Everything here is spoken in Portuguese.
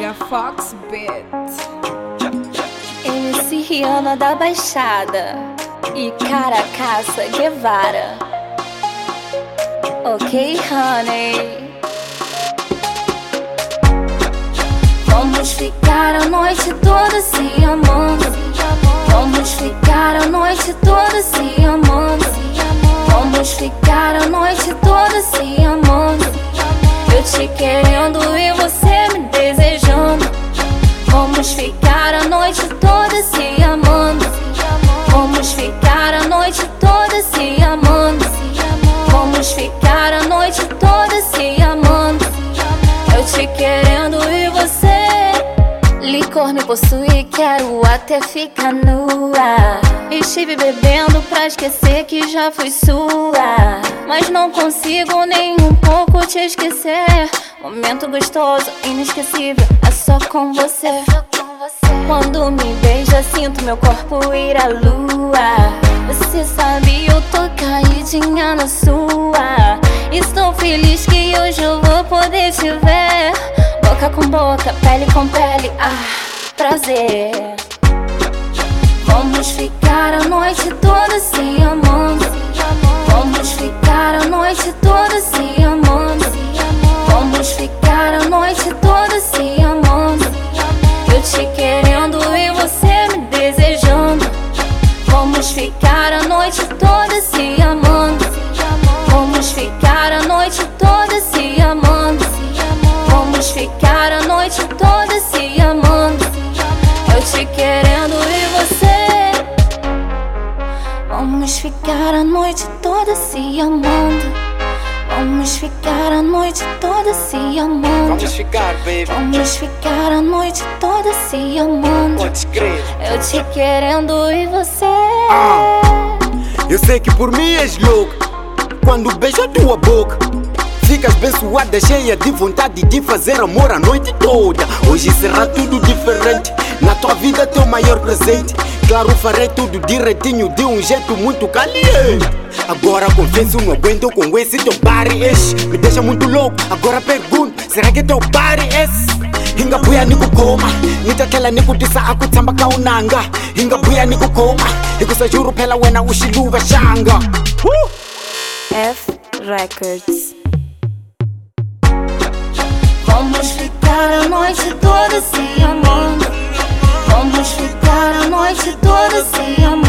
na Fox Beat. MC Rihanna da Baixada e Caracaça Guevara. Ok, honey. Vamos ficar a noite toda se amando. Vamos ficar a noite toda se amando. Vamos ficar a noite toda se amando. Eu te querendo e você me desejando. Vamos ficar a noite toda se amando. Vamos ficar a noite toda se amando. Vamos ficar a noite toda se amando. Eu te querendo e você. Licor me possui, quero até ficar nua. Estive bebendo pra esquecer que já fui sua, mas não consigo nem um pouco te esquecer. Momento gostoso, inesquecível, é só com você. Quando me beija, sinto meu corpo ir à lua. Você sabe, eu tô caidinha na sua. Estou feliz que hoje eu vou poder te ver. Boca com boca, pele com pele, prazer. Vamos ficar a noite toda se amando. Vamos ficar a noite toda se amando. Vamos ficar a noite toda se amando. Eu te querendo e você me desejando. Vamos ficar a noite toda se amando. Vamos ficar a noite toda se amando. Vamos ficar a noite toda se amando. Eu te querendo e você. Vamos ficar a noite toda se amando. Vamos ficar a noite toda se amando. Vamos ficar, baby. Vamos ficar a noite toda se amando. Podes crer. Eu te querendo e você. Eu sei que por mim és louco quando beijo a tua boca. Ficas bem suada, cheia de vontade de fazer amor a noite toda. Hoje será tudo diferente. Na tua vida teu maior presente. Claro, farei tudo direitinho, de um jeito muito caliente. Agora confesso, não aguento com esse teu body. Me deixa muito louco, agora pergunto, será que teu body é esse? Hinga buya niku koma, nitakela niku disa aku tamba kaunanga. Hinga buya niku koma, ikusajuru pela wena ushiluva shanga. F Records. Vamos ficar a noite toda se amando. Vamos ficar a noite toda se amando.